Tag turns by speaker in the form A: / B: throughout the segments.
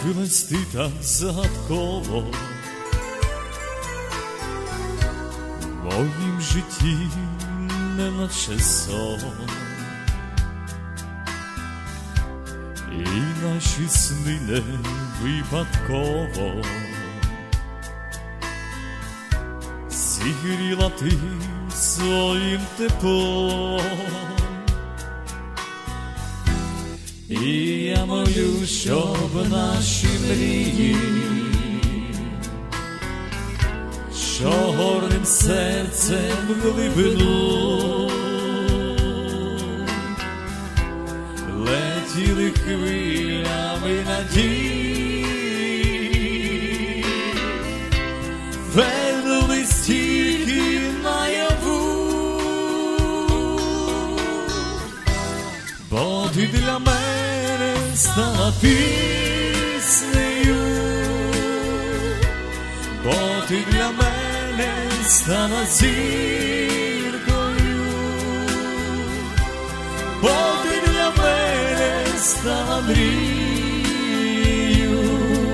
A: З'явилась ти так загадково в моїм житті, неначе сон, і наші сни не випадково зігріла ти своїм теплом. І я молю, щоб наші мрії, що горним серцем в глибину летіли хвилями надії, вернулись тільки наяву, бо ти для мене стала піснею, бо ти для мене стала зіркою, бо ти для мене стала мрією,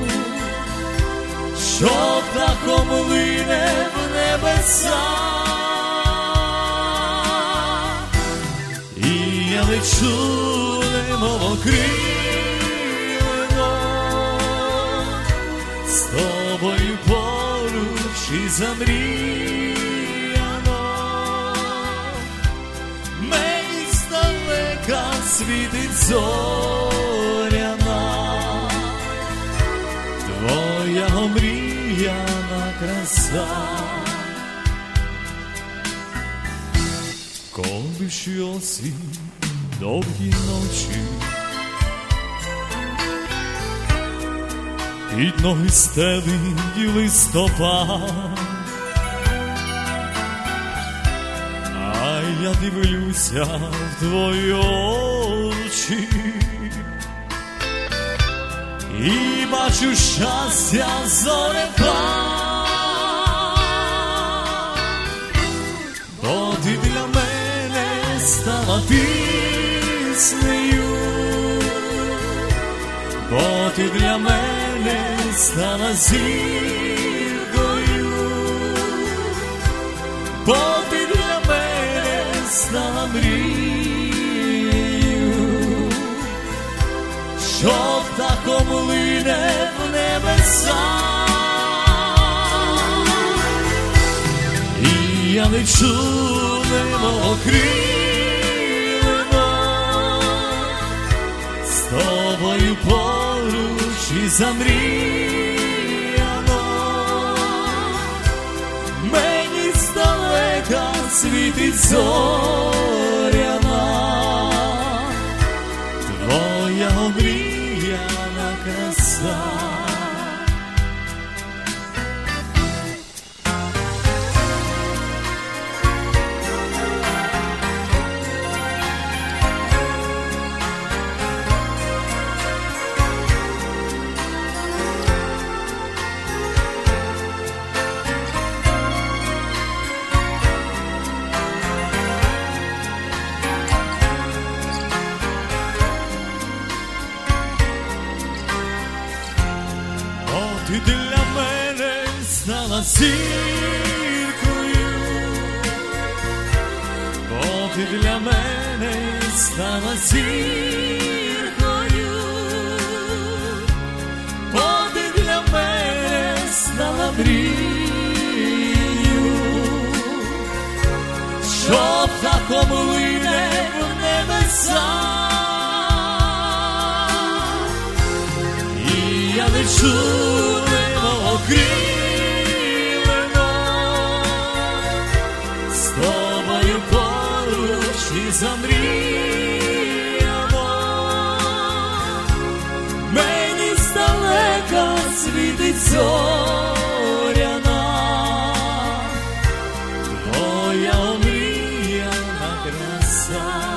A: що птахом лине в небеса. І я лечу, немов окрилено, з тобою поруч і замріяно. Мені здалека світить зоряна, твоя омріяна краса. Коли ж осінь, довгі ночі, під ноги стелить листопад, а я дивлюся в твої очі і бачу щастя зорепад, бо ти для мене стала піснею, бо ти для мене стала зіркою, бо ти для мене стала мрією, що птахом лине в небеса. І я лечу, немов окрилено, з тобою поруч і замріяно. Мені здалека світить зоряна, твоя омріяна краса. Ти для мене стала зіркою, бо ти для мене стала зіркою, бо ти для мене стала мрією, що птахом лине в небеса. І я лечу, окрилено, з тобою поруч і замріяно. Мені здалека світить зоряна, твоя омріяна краса.